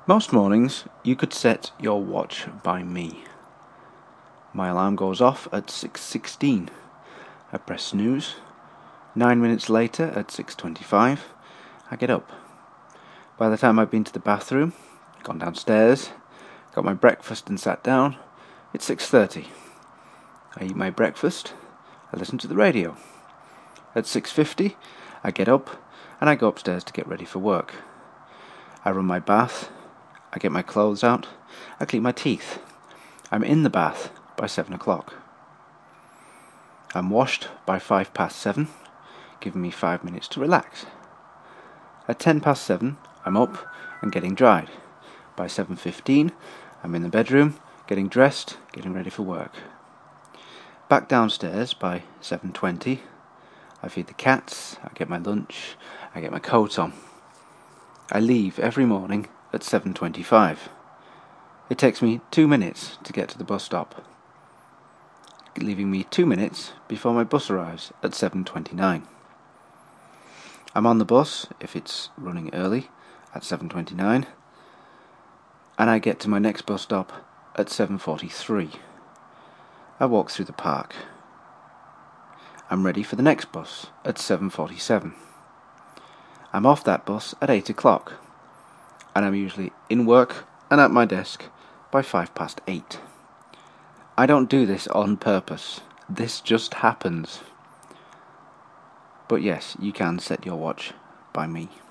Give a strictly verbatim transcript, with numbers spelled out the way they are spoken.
Most mornings, you could set your watch by me. My alarm goes off at six sixteen. I press snooze. Nine minutes later, at six twenty-five, I get up. By the time I've been to the bathroom, gone downstairs, got my breakfast and sat down, it's six thirty. I eat my breakfast, I listen to the radio. At six fifty, I get up and I go upstairs to get ready for work. I run my bath, I get my clothes out, I clean my teeth. I'm in the bath by seven o'clock. I'm washed by five past seven, giving me five minutes to relax. At ten past seven, I'm up and getting dried. By seven fifteen, I'm in the bedroom, getting dressed, getting ready for work. Back downstairs by seven twenty, I feed the cats, I get my lunch, I get my coat on. I leave every morning at seven twenty-five. It takes me two minutes to get to the bus stop, leaving me two minutes before my bus arrives at seven twenty-nine. I'm on the bus, if it's running early, at seven twenty-nine, and I get to my next bus stop at seven forty-three. I walk through the park. I'm ready for the next bus at seven forty-seven. I'm off that bus at eight o'clock, and I'm usually in work and at my desk by five past eight. I don't do this on purpose. This just happens. But yes, you can set your watch by me.